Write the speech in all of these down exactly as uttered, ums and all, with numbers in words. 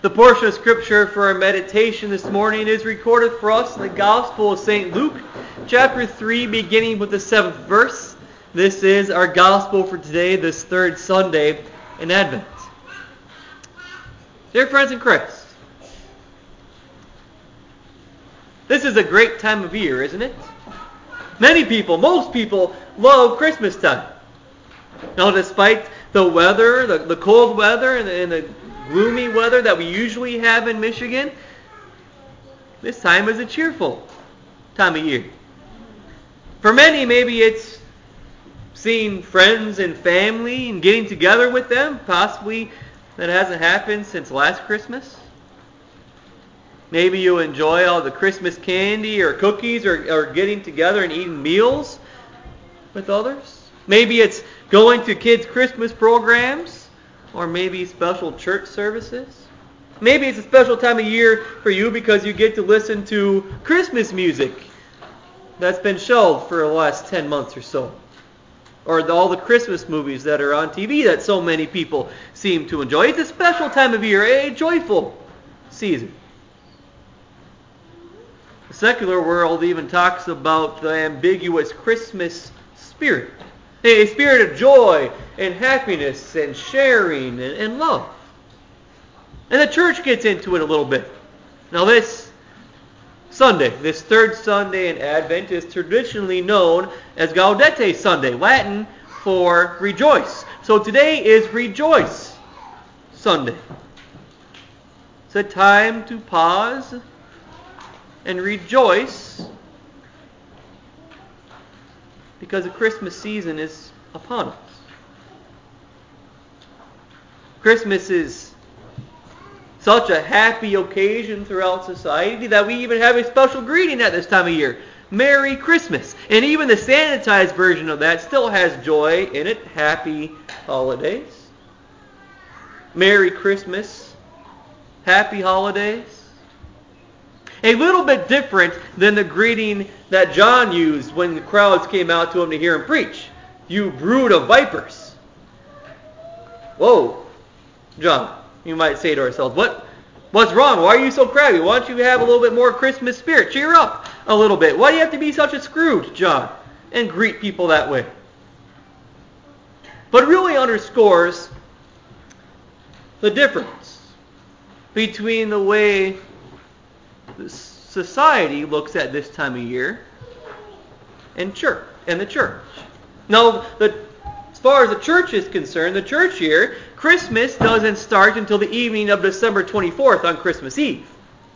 The portion of Scripture for our meditation this morning is recorded for us in the Gospel of Saint Luke, chapter three, beginning with the seventh verse. This is our Gospel for today, this third Sunday in Advent. Dear friends in Christ, this is a great time of year, isn't it? Many people, most people, love Christmas time. Now, despite the weather, the, the cold weather, and the, and the gloomy weather that we usually have in Michigan, this time is a cheerful time of year. For many, maybe it's seeing friends and family and getting together with them. Possibly that hasn't happened since last Christmas. Maybe you enjoy all the Christmas candy or cookies or, or getting together and eating meals with others. Maybe it's going to kids' Christmas programs. Or maybe special church services. Maybe it's a special time of year for you because you get to listen to Christmas music that's been shelved for the last ten months or so. Or the, all the Christmas movies that are on T V that so many people seem to enjoy. It's a special time of year, a joyful season. The secular world even talks about the ambiguous Christmas spirit. A spirit of joy and happiness and sharing and, and love. And the church gets into it a little bit. Now this Sunday, this third Sunday in Advent, is traditionally known as Gaudete Sunday, Latin for rejoice. So today is Rejoice Sunday. It's a time to pause and rejoice because the Christmas season is upon us. Christmas is such a happy occasion throughout society that we even have a special greeting at this time of year. Merry Christmas. And even the sanitized version of that still has joy in it. Happy holidays. Merry Christmas. Happy holidays. A little bit different than the greeting that John used when the crowds came out to him to hear him preach. You brood of vipers. Whoa, John, you might say to ourselves, what, what's wrong? Why are you so crabby? Why don't you have a little bit more Christmas spirit? Cheer up a little bit. Why do you have to be such a Scrooge, John, and greet people that way? But it really underscores the difference between the way society looks at this time of year and church and the church. Now, the, as far as the church is concerned, the church year, Christmas doesn't start until the evening of December twenty-fourth on Christmas Eve.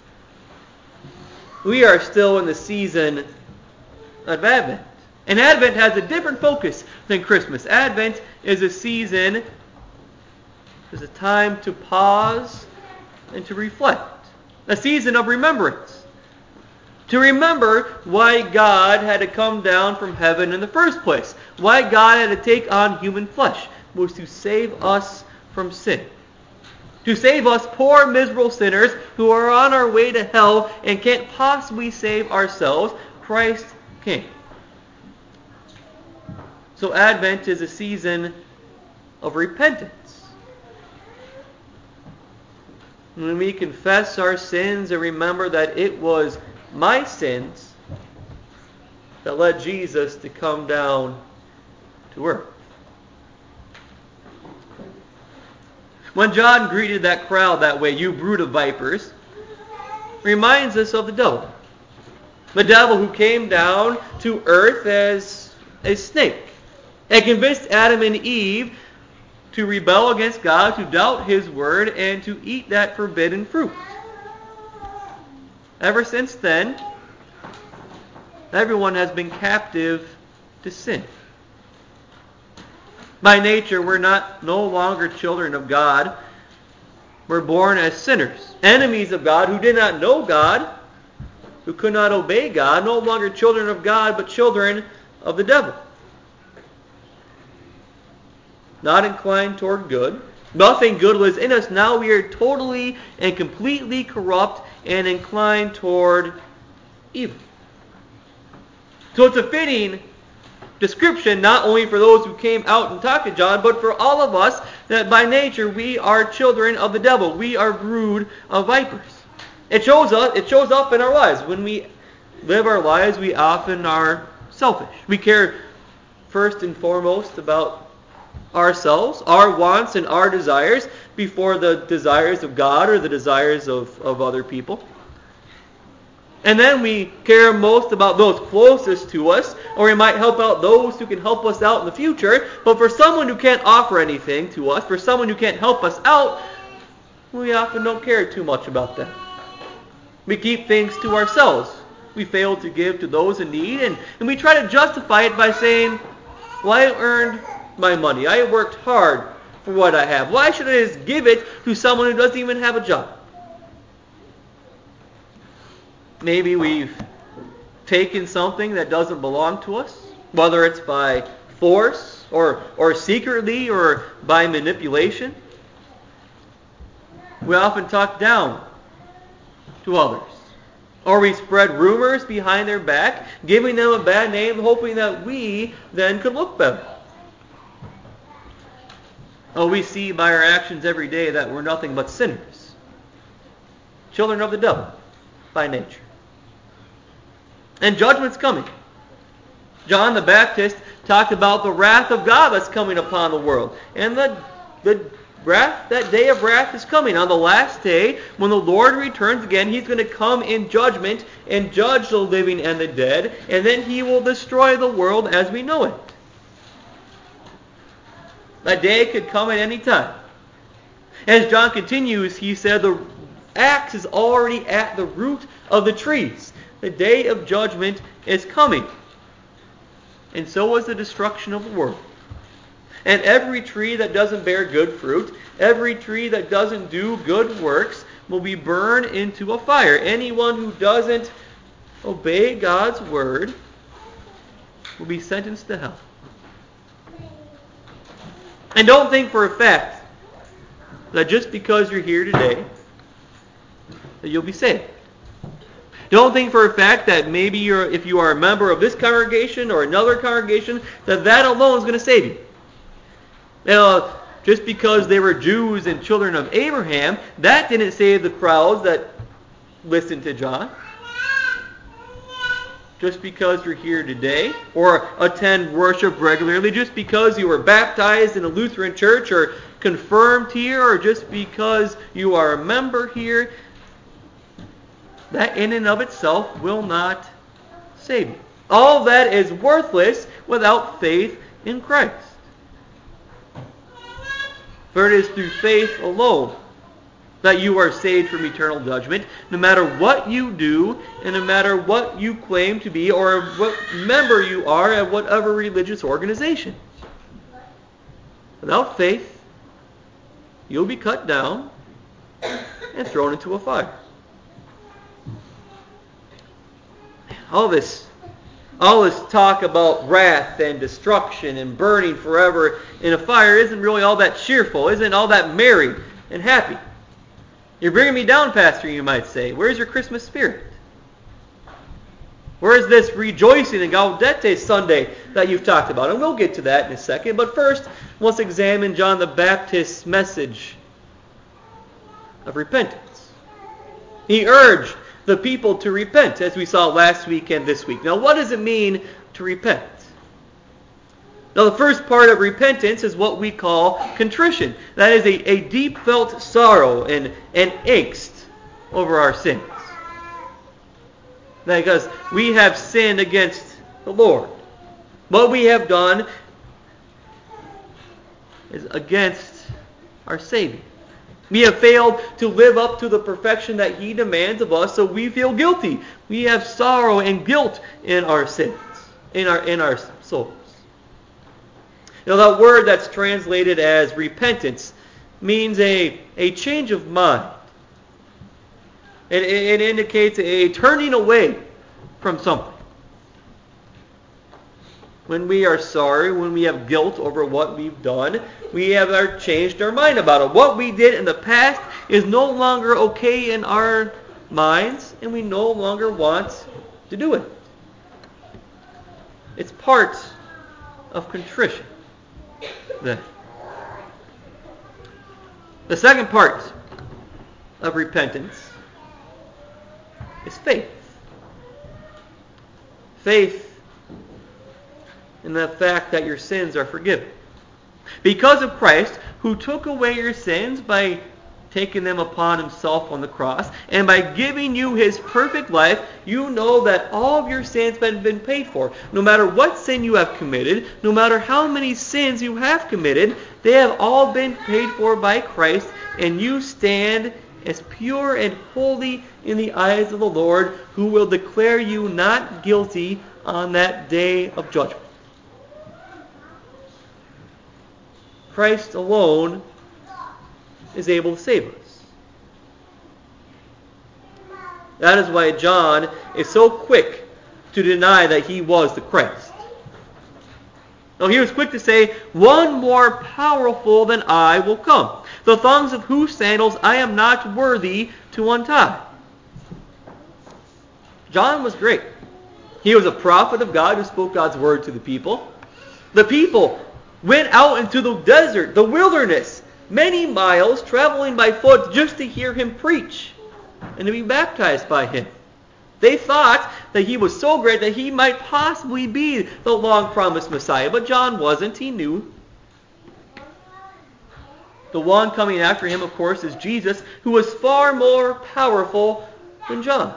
We are still in the season of Advent. And Advent has a different focus than Christmas. Advent is a season, is a time to pause and to reflect. A season of remembrance. To remember why God had to come down from heaven in the first place. Why God had to take on human flesh. Was to save us from sin. To save us poor, miserable sinners who are on our way to hell and can't possibly save ourselves. Christ came. So Advent is a season of repentance. When we confess our sins and remember that it was my sins that led Jesus to come down to earth. When John greeted that crowd that way, you brood of vipers, reminds us of the devil. The devil who came down to earth as a snake and convinced Adam and Eve to rebel against God, to doubt His word, and to eat that forbidden fruit. Ever since then, everyone has been captive to sin. By nature, we're not no longer children of God. We're born as sinners, enemies of God, who did not know God, who could not obey God, no longer children of God, but children of the devil. Not inclined toward good. Nothing good was in us. Now we are totally and completely corrupt and inclined toward evil. So it's a fitting description not only for those who came out and talked to John, but for all of us that by nature we are children of the devil. We are brood of vipers. It shows up, it shows up in our lives. When we live our lives, we often are selfish. We care first and foremost about ourselves, our wants and our desires before the desires of God or the desires of, of other people. And then we care most about those closest to us, or we might help out those who can help us out in the future. But for someone who can't offer anything to us, for someone who can't help us out, we often don't care too much about them. We keep things to ourselves. We fail to give to those in need, and, and we try to justify it by saying, well, I earned my money. I worked hard for what I have. Why should I just give it to someone who doesn't even have a job? Maybe we've taken something that doesn't belong to us, whether it's by force or, or secretly or by manipulation. We often talk down to others. Or we spread rumors behind their back, giving them a bad name, hoping that we then could look better. Oh, we see by our actions every day that we're nothing but sinners. Children of the devil by nature. And judgment's coming. John the Baptist talked about the wrath of God that's coming upon the world. And the, the wrath, that day of wrath is coming. On the last day, when the Lord returns again, He's going to come in judgment and judge the living and the dead. And then He will destroy the world as we know it. That day could come at any time. As John continues, he said the axe is already at the root of the trees. The day of judgment is coming. And so is the destruction of the world. And every tree that doesn't bear good fruit, every tree that doesn't do good works, will be burned into a fire. Anyone who doesn't obey God's word will be sentenced to hell. And don't think for a fact that just because you're here today, that you'll be saved. Don't think for a fact that maybe you're, if you are a member of this congregation or another congregation, that that alone is going to save you. Now, just because they were Jews and children of Abraham, that didn't save the crowds that listened to John. Just because you're here today, or attend worship regularly, just because you were baptized in a Lutheran church, or confirmed here, or just because you are a member here, that in and of itself will not save you. All that is worthless without faith in Christ. For it is through faith alone that you are saved from eternal judgment, no matter what you do, and no matter what you claim to be, or what member you are at whatever religious organization. Without faith, you'll be cut down and thrown into a fire. All this, all this talk about wrath and destruction and burning forever in a fire isn't really all that cheerful, isn't all that merry and happy. You're bringing me down, Pastor, you might say. Where's your Christmas spirit? Where's this rejoicing in Gaudete Sunday that you've talked about? And we'll get to that in a second. But first, let's examine John the Baptist's message of repentance. He urged the people to repent, as we saw last week and this week. Now, what does it mean to repent? Now, the first part of repentance is what we call contrition. That is a, a deep felt sorrow and, and angst over our sins. Because we have sinned against the Lord. What we have done is against our Savior. We have failed to live up to the perfection that He demands of us, so we feel guilty. We have sorrow and guilt in our sins, in our in our souls. Now, that word that's translated as repentance means a, a change of mind. It, it indicates a turning away from something. When we are sorry, when we have guilt over what we've done, we have our, changed our mind about it. What we did in the past is no longer okay in our minds, and we no longer want to do it. It's part of contrition. Then. The second part of repentance is faith. Faith in the fact that your sins are forgiven. Because of Christ, who took away your sins by taking them upon himself on the cross, and by giving you his perfect life, you know that all of your sins have been paid for. No matter what sin you have committed, no matter how many sins you have committed, they have all been paid for by Christ, and you stand as pure and holy in the eyes of the Lord, who will declare you not guilty on that day of judgment. Christ alone is able to save us. That is why John is so quick to deny that he was the Christ. No, he was quick to say, one more powerful than I will come, the thongs of whose sandals I am not worthy to untie. John was great. He was a prophet of God who spoke God's word to the people. The people went out into the desert, the wilderness, many miles, traveling by foot just to hear him preach and to be baptized by him. They thought that he was so great that he might possibly be the long-promised Messiah, but John wasn't. He knew. The one coming after him, of course, is Jesus, who was far more powerful than John.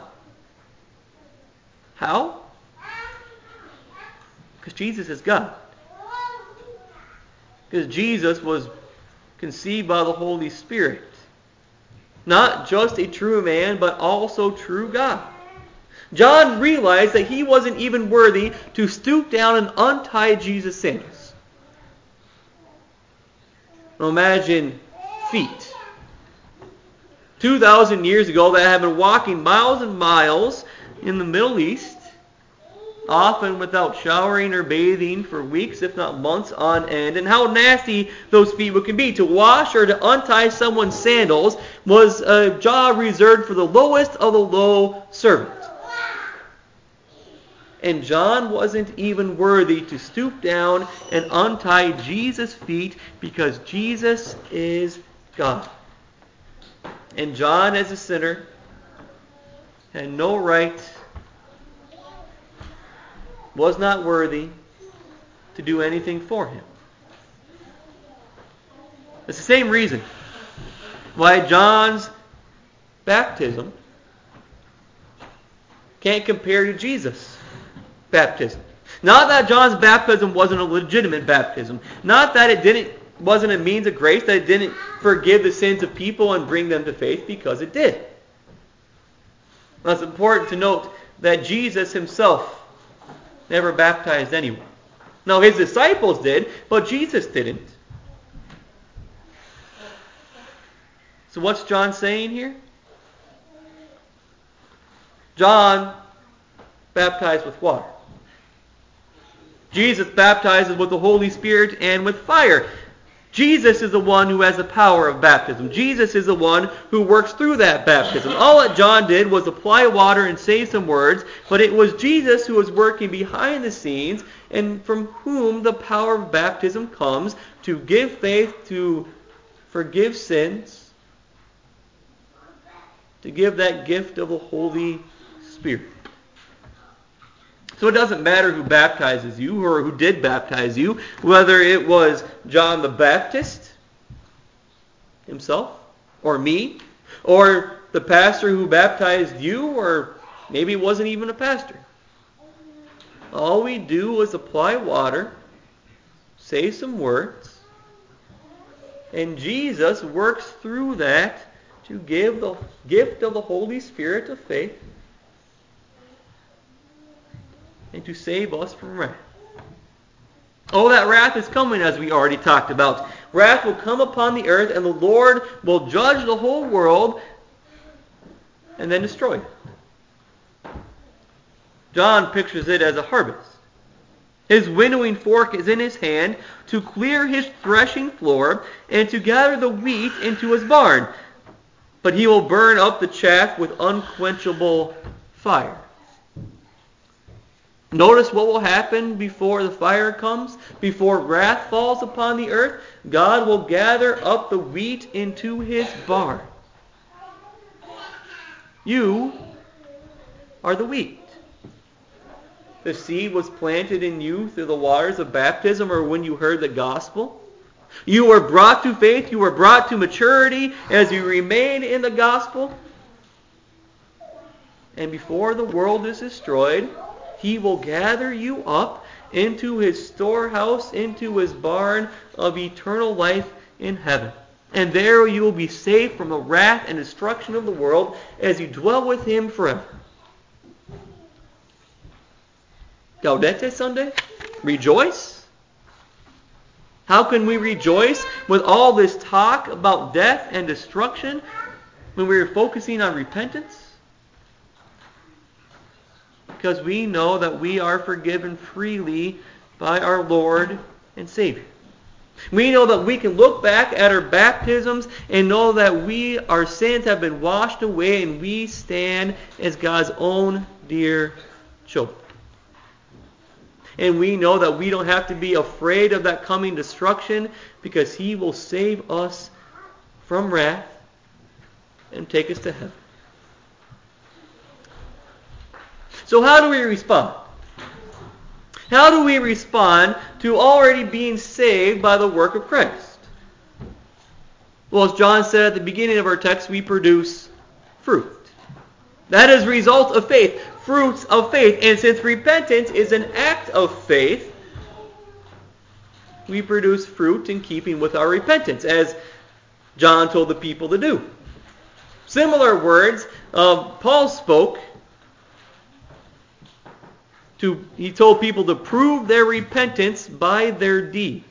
How? Because Jesus is God. Because Jesus was conceived by the Holy Spirit. Not just a true man, but also true God. John realized that he wasn't even worthy to stoop down and untie Jesus' sandals. Now imagine feet. two thousand years ago that had been walking miles and miles in the Middle East, often without showering or bathing for weeks, if not months on end, and how nasty those feet can be. To wash or to untie someone's sandals was a job reserved for the lowest of the low servants. And John wasn't even worthy to stoop down and untie Jesus' feet because Jesus is God. And John, as a sinner, had no right, was not worthy to do anything for him. It's the same reason why John's baptism can't compare to Jesus' baptism. Not that John's baptism wasn't a legitimate baptism. Not that it didn't wasn't a means of grace, that it didn't forgive the sins of people and bring them to faith, because it did. Now it's important to note that Jesus himself never baptized anyone. Now his disciples did, but Jesus didn't. So what's John saying here? John baptized with water. Jesus baptizes with the Holy Spirit and with fire. Jesus is the one who has the power of baptism. Jesus is the one who works through that baptism. All that John did was apply water and say some words, but it was Jesus who was working behind the scenes, and from whom the power of baptism comes to give faith, to forgive sins, to give that gift of the Holy Spirit. So it doesn't matter who baptizes you or who did baptize you, whether it was John the Baptist himself, or me, or the pastor who baptized you, or maybe it wasn't even a pastor. All we do is apply water, say some words, and Jesus works through that to give the gift of the Holy Spirit of faith and to save us from wrath. Oh, that wrath is coming, as we already talked about. Wrath will come upon the earth, and the Lord will judge the whole world and then destroy it. John pictures it as a harvest. His winnowing fork is in his hand to clear his threshing floor and to gather the wheat into his barn. But he will burn up the chaff with unquenchable fire. Notice what will happen before the fire comes, before wrath falls upon the earth. God will gather up the wheat into his barn. You are the wheat. The seed was planted in you through the waters of baptism or when you heard the gospel. You were brought to faith. You were brought to maturity as you remain in the gospel. And before the world is destroyed, he will gather you up into his storehouse, into his barn of eternal life in heaven. And there you will be saved from the wrath and destruction of the world as you dwell with him forever. Gaudete Sunday? Rejoice? How can we rejoice with all this talk about death and destruction when we are focusing on repentance? Because we know that we are forgiven freely by our Lord and Savior. We know that we can look back at our baptisms and know that we, our sins have been washed away and we stand as God's own dear children. And we know that we don't have to be afraid of that coming destruction because he will save us from wrath and take us to heaven. So how do we respond? How do we respond to already being saved by the work of Christ? Well, as John said at the beginning of our text, we produce fruit. That is a result of faith. Fruits of faith. And since repentance is an act of faith, we produce fruit in keeping with our repentance, as John told the people to do. Similar words uh, Paul spoke. To, he told people to prove their repentance by their deeds.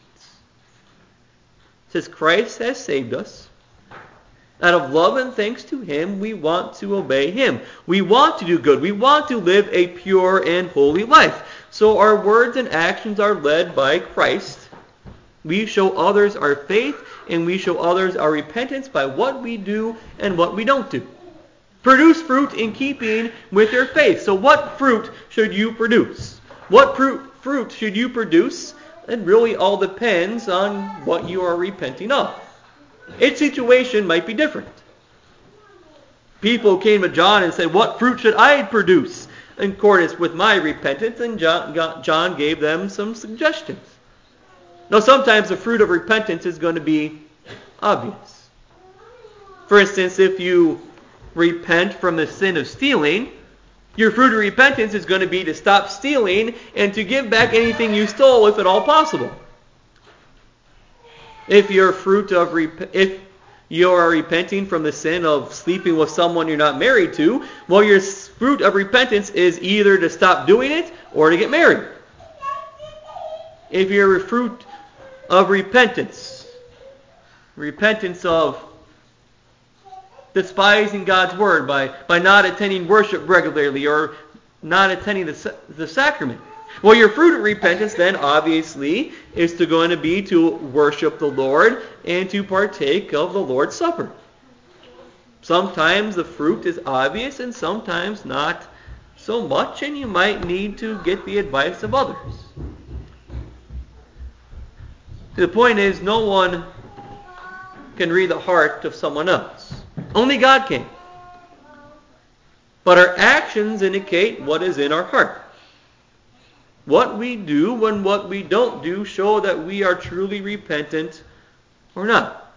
It says Christ has saved us. Out of love and thanks to him, we want to obey him. We want to do good. We want to live a pure and holy life. So our words and actions are led by Christ. We show others our faith and we show others our repentance by what we do and what we don't do. Produce fruit in keeping with your faith. So what fruit should you produce? What fruit should you produce? It really all depends on what you are repenting of. Its situation might be different. People came to John and said, what fruit should I produce in accordance with my repentance? And John, John gave them some suggestions. Now sometimes the fruit of repentance is going to be obvious. For instance, if you repent from the sin of stealing, your fruit of repentance is going to be to stop stealing and to give back anything you stole if at all possible. If your fruit of rep- if you are repenting from the sin of sleeping with someone you're not married to, well, your fruit of repentance is either to stop doing it or to get married. If your fruit of repentance, repentance of despising God's word by, by not attending worship regularly or not attending the, the sacrament. Well, your fruit of repentance then obviously is to going to be to worship the Lord and to partake of the Lord's Supper. Sometimes the fruit is obvious and sometimes not so much, and you might need to get the advice of others. The point is, no one can read the heart of someone else. Only God can. But our actions indicate what is in our heart. What we do and what we don't do show that we are truly repentant or not.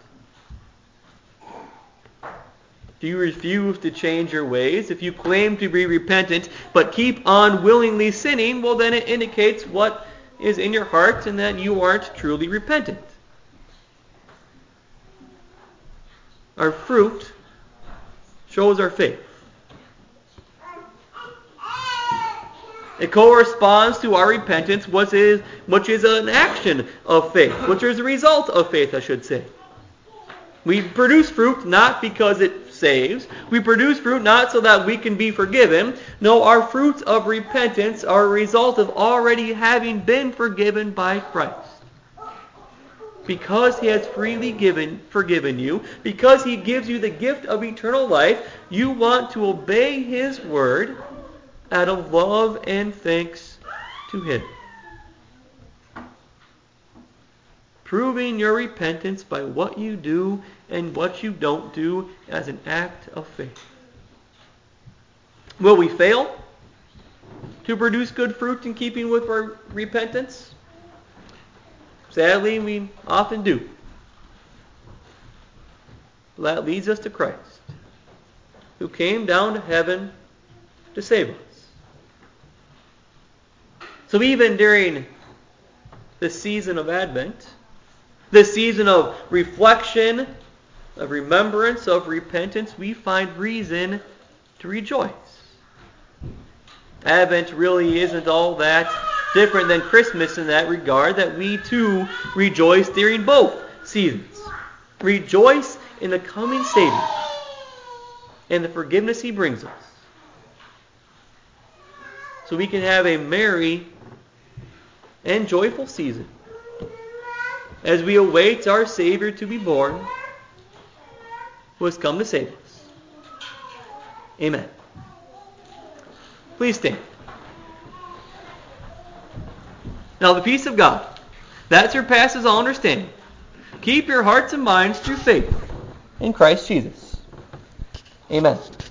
Do you refuse to change your ways? If you claim to be repentant but keep on willingly sinning, well then it indicates what is in your heart and that you aren't truly repentant. Our fruit shows our faith. It corresponds to our repentance, which is, which is an action of faith, which is a result of faith, I should say. We produce fruit not because it saves. We produce fruit not so that we can be forgiven. No, our fruits of repentance are a result of already having been forgiven by Christ. Because he has freely given, forgiven you, because he gives you the gift of eternal life, you want to obey his word out of love and thanks to Him. Proving your repentance by what you do and what you don't do as an act of faith. Will we fail to produce good fruit in keeping with our repentance? Sadly, we often do. That leads us to Christ, who came down to heaven to save us. So even during the season of Advent, this season of reflection, of remembrance, of repentance, we find reason to rejoice. Advent really isn't all that different than Christmas in that regard, that we too rejoice during both seasons. Rejoice in the coming Savior and the forgiveness He brings us. So we can have a merry and joyful season as we await our Savior to be born, who has come to save us. Amen. Please stand. Now the peace of God, that surpasses all understanding, keep your hearts and minds through faith in Christ Jesus. Amen.